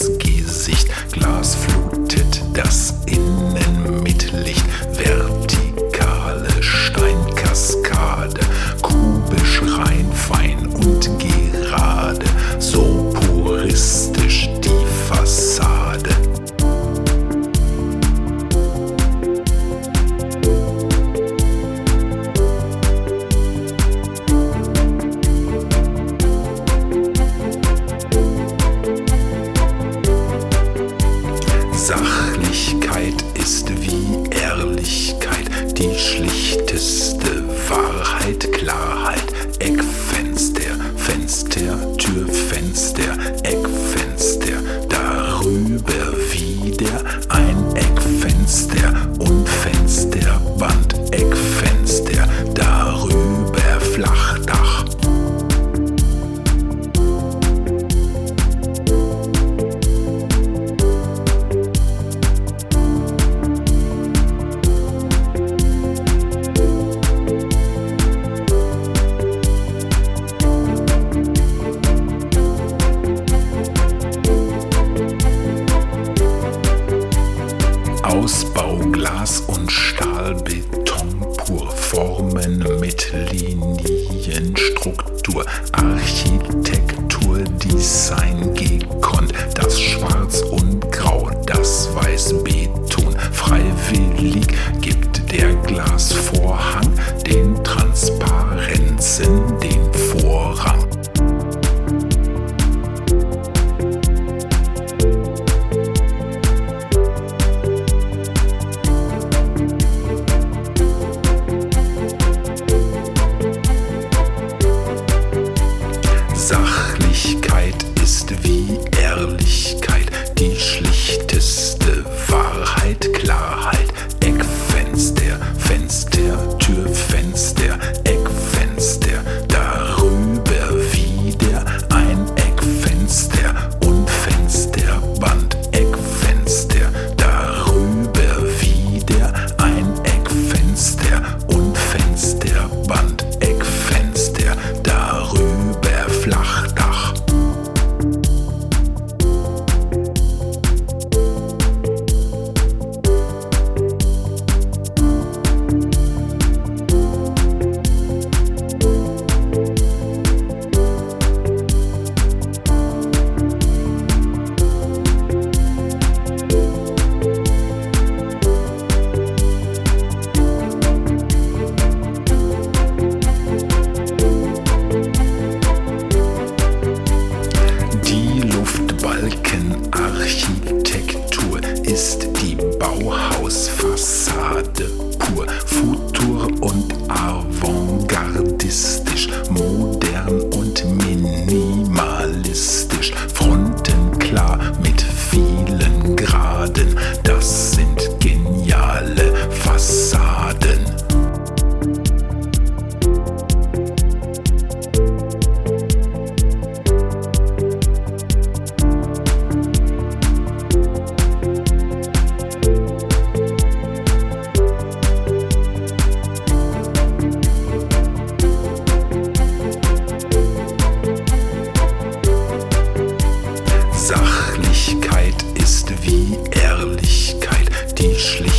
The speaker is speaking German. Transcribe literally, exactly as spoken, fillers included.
das Gesicht. Glas flutet das Innen mit Licht. Vertikale Steinkaskade, kubisch rein, fein und gerade. So puristisch die Fassade. Sachlichkeit ist wie Ehrlichkeit, die schlichteste Wahrheit, Klarheit. Eckfenster, Fenster, Türfenster, Eckfenster, darüber wieder ein Eckfenster und Fensterband, Eckfenster, darüber Flachdach. Ausbau, Glas und Stahlbeton pur, Formen mit Linienstruktur, Architektur, Design gekonnt, das Schwarz und Grau, das Weiß Beton, freiwillig gibt der Glasvorhang den Transparenzen den Vorrang. Sachlichkeit ist wie Ehrlichkeit, die schlichteste Wahrheit, Klarheit. Eckfenster, Fenster, Türfenster, Eckfenster, darüber wieder ein Eckfenster und Fensterband, Eckfenster, darüber wieder ein Eckfenster und Fensterband, Eckfenster, darüber Flachdach. Architektur ist die Bauhausfassade pur, futur und avantgardistisch, modern und minimalistisch, Fronten klar mit vielen Graden, das sind geniale Fassaden. Sachlichkeit ist wie Ehrlichkeit, die schlicht